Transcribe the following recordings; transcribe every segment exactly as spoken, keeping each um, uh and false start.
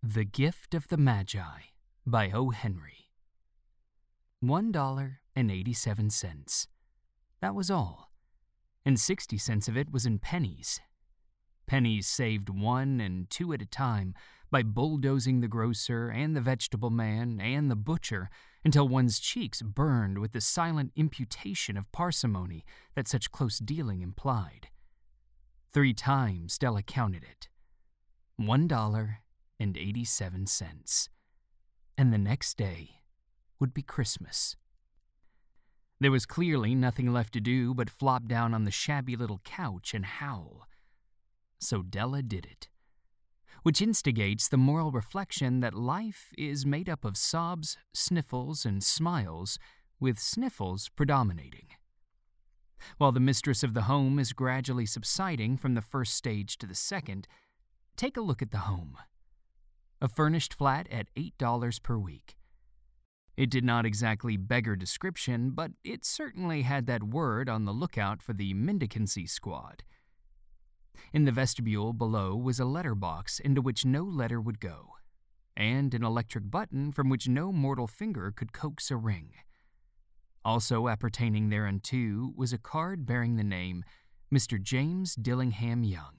The Gift of the Magi by O. Henry. One dollar and eighty-seven cents. That was all, and sixty cents of it was in pennies. Pennies saved one and two at a time by bulldozing the grocer and the vegetable man and the butcher until one's cheeks burned with the silent imputation of parsimony that such close dealing implied. Three times Della counted it. One dollar and eighty-seven cents. And the next day would be Christmas. There was clearly nothing left to do but flop down on the shabby little couch and howl. So Della did it, which instigates the moral reflection that life is made up of sobs, sniffles, and smiles, with sniffles predominating. While the mistress of the home is gradually subsiding from the first stage to the second, take a look at the home. A furnished flat at eight dollars per week. It did not exactly beggar description, but it certainly had that word on the lookout for the mendicancy squad. In the vestibule below was a letter box into which no letter would go, and an electric button from which no mortal finger could coax a ring. Also appertaining thereunto was a card bearing the name Mister James Dillingham Young.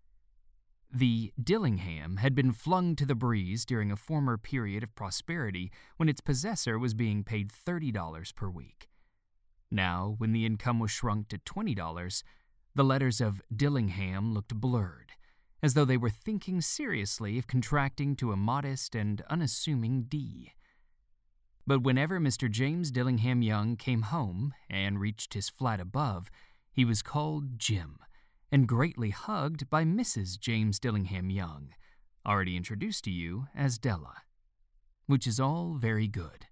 The Dillingham had been flung to the breeze during a former period of prosperity when its possessor was being paid thirty dollars per week. Now, when the income was shrunk to twenty dollars, the letters of Dillingham looked blurred, as though they were thinking seriously of contracting to a modest and unassuming D. But whenever Mister James Dillingham Young came home and reached his flat above, he was called Jim, and greatly hugged by Missus James Dillingham Young, already introduced to you as Della, which is all very good.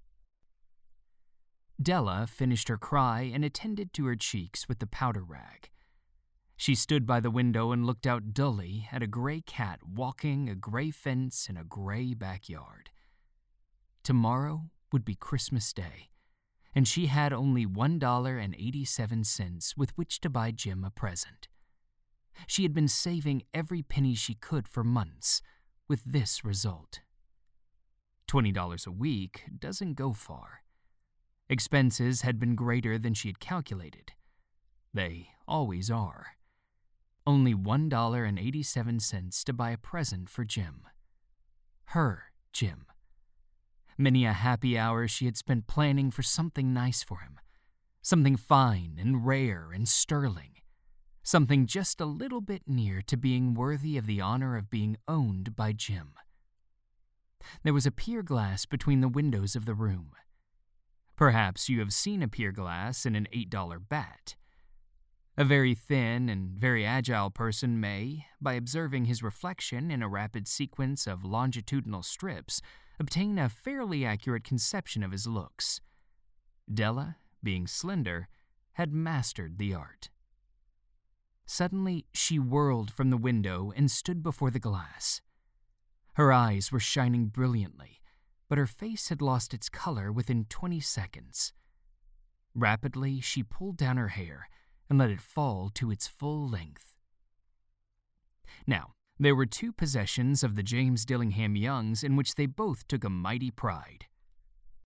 Della finished her cry and attended to her cheeks with the powder rag. She stood by the window and looked out dully at a gray cat walking a gray fence in a gray backyard. Tomorrow would be Christmas Day, and she had only one dollar and eighty-seven cents with which to buy Jim a present. She had been saving every penny she could for months, with this result. Twenty dollars a week doesn't go far. Expenses had been greater than she had calculated. They always are. Only one dollar and eighty-seven cents to buy a present for Jim. Her Jim. Many a happy hour she had spent planning for something nice for him, something fine and rare and sterling. Something just a little bit near to being worthy of the honor of being owned by Jim. There was a pier glass between the windows of the room. Perhaps you have seen a pier glass in an eight dollar bat. A very thin and very agile person may, by observing his reflection in a rapid sequence of longitudinal strips, obtain a fairly accurate conception of his looks. Della, being slender, had mastered the art. Suddenly, she whirled from the window and stood before the glass. Her eyes were shining brilliantly, but her face had lost its color within twenty seconds. Rapidly, she pulled down her hair and let it fall to its full length. Now, there were two possessions of the James Dillingham Youngs in which they both took a mighty pride.